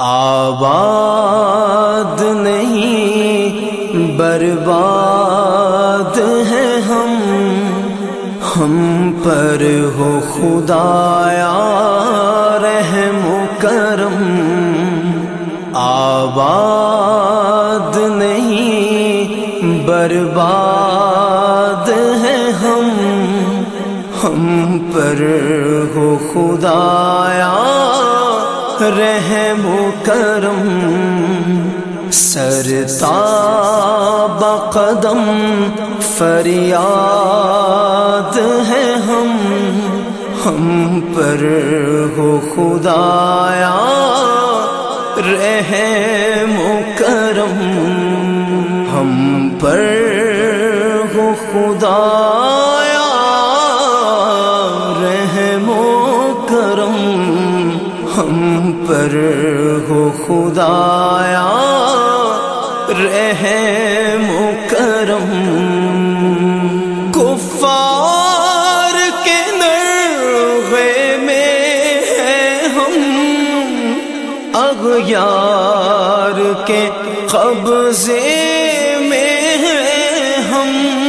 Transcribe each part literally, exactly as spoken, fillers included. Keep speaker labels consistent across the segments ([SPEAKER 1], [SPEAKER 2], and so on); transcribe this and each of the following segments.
[SPEAKER 1] آباد نہیں برباد ہیں ہم، ہم پر ہو خدایا رحم و کرم۔ آباد نہیں برباد ہیں ہم، ہم پر ہو خدایا رحم و کرم۔ سرتاب قدم فریاد ہے ہم، ہم پر ہو خدایا رحم و کرم۔ ہم پر ہو خدایا رحم و کرم، ہم پر ہو خدایا رحم و کرم۔ کفار کے نرغے میں ہیں ہم، اغیار کے قبضے میں ہیں ہم۔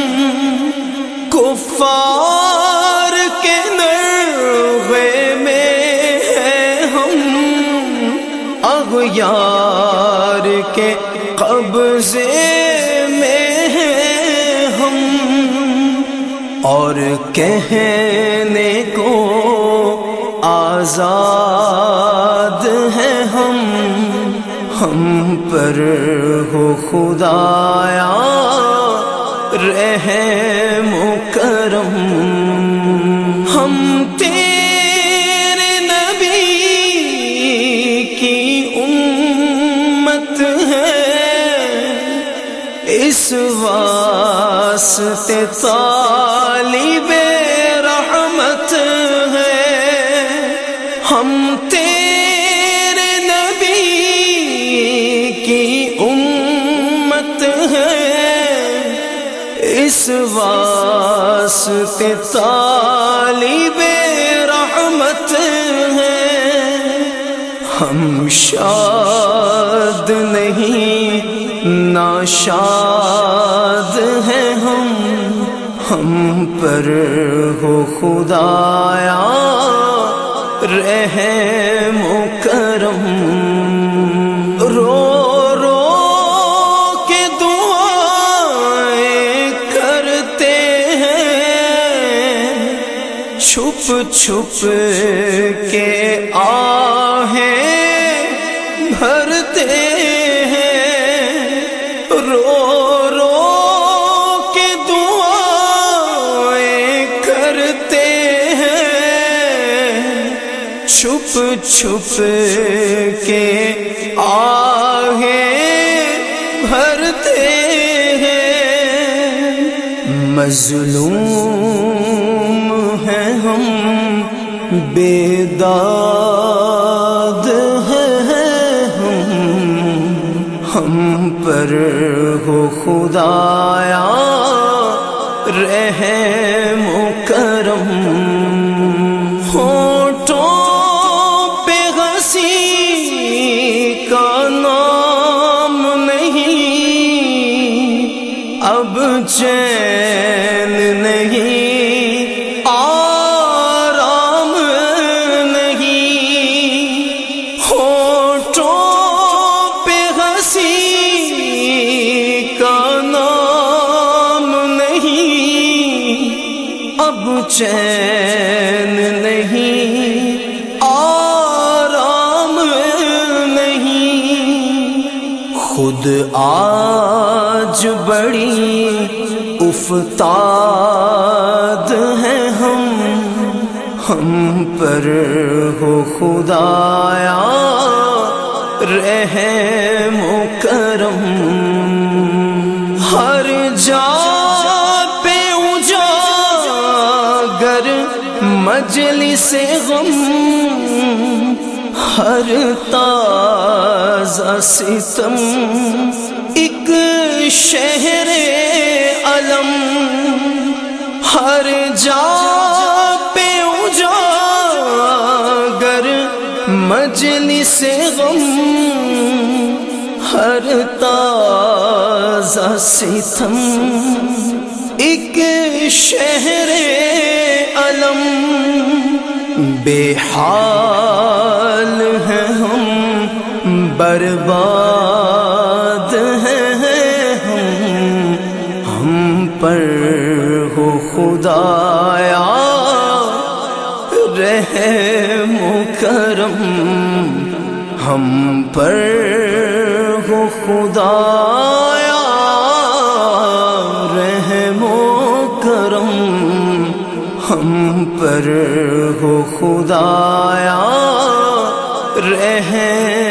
[SPEAKER 1] کفار کے نرغے میں ہیں ہم، اغیار کے قبضے میں ہیں ہم۔ اور کہنے کو آزاد ہیں ہم، ہم پر ہو خدایا رحم و کرم۔ ہم تیرے نبی کی امت ہیں، اس واسطے طالب رحمت ہے۔ ہم تیرے نبی کی امت ہیں، اس واسطے طالب رحمت ہے۔ ہم شاد نہیں ناشاد ہیں ہم، ہم پر ہو خدایا رحم و کرم۔ رو رو کے دعائیں کرتے ہیں، چھپ چھپ کے آہیں بھرتے ہیں۔ رو رو کے دعائیں کرتے ہیں، چھپ چھپ کے آہیں بھرتے ہیں۔ مظلوم ہیں ہم، بیداد ہیں ہم، ہم پر ہو خدایا رحم و کرم۔ ہونٹوں پہ ہنسی کا نام نہیں، اب چین نہیں، آرام نہیں۔ ہونٹوں پہ ہنسی کا نام نہیں، اب چین نہیں، آرام نہیں۔ خود آج بڑی افتاد ہیں ہم، ہم پر ہو خدایا رحم و کرم۔ ہر جا پہ اجاگر مجلس غم، ہر تازہ ستم ایک شہر علم۔ ہر جا پہ اجاگر مجلس غم ہر تازہ ستم ایک شہر علم بے حال ہیں ہم برباد ہیں ہم ہم پر ہو خدایا رحم و کرم ہم پر ہو خدایا رحم و کرم ہم پر ہو خدایا رحم